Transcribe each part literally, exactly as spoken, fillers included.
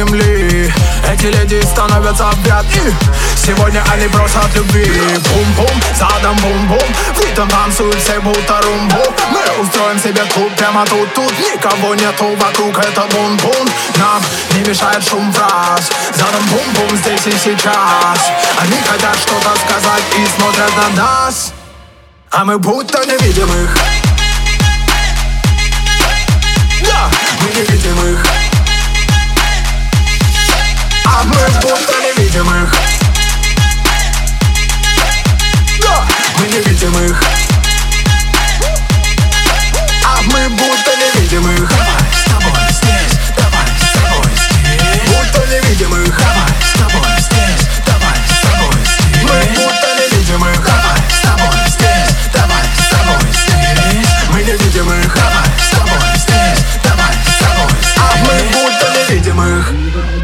земли. Эти леди становятся в ряд, и сегодня они просят любви. Бум-бум, задом бум-бум, в ритм танцуют все будто румбу. Мы устроим себе клуб прямо тут, тут никого нету вокруг, это бун-бун. Нам не мешает шум фраз, задом бум-бум здесь и сейчас. Они хотят что-то сказать и смотрят на нас, а мы будто не видим их. Да, мы не видим их. А мы будто не видим их. Да, мы не видим их. А мы будто не видим их. Давай с тобой здесь, давай с тобой здесь. Будто не видим их. Давай с тобой здесь, давай с тобой здесь. Мы будто не видим их. Давай с тобой здесь, давай с тобой здесь. Мы не видим их. Давай с тобой здесь, давай с тобой здесь. А мы будто не видим их.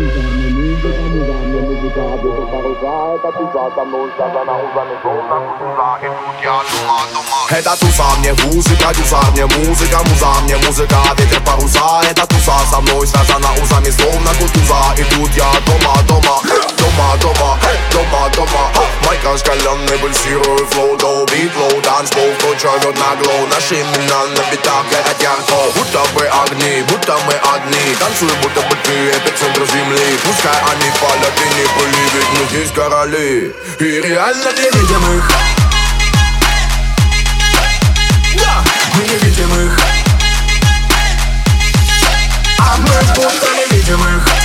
Это туса, мне музыка, дюса, мне музыка, муза, мне музыка, ветер паруса. Это туса со мной связана узами, словно кутуза. И тут я дома, дома, дома, дома, дома, дома. Майк раскаленный, пульсирую флоу, долбит лоу. Танцпол, кто живет нагло, наши имена на битах горят ярко. Будто бы огни, будто мы одни. Танцуем, будто бы ты эпицентр земли. Пускай они палят и не пыли, ведь мы здесь короли. И реально не видим их. Да, мы не видим их. А мы будто не видим их.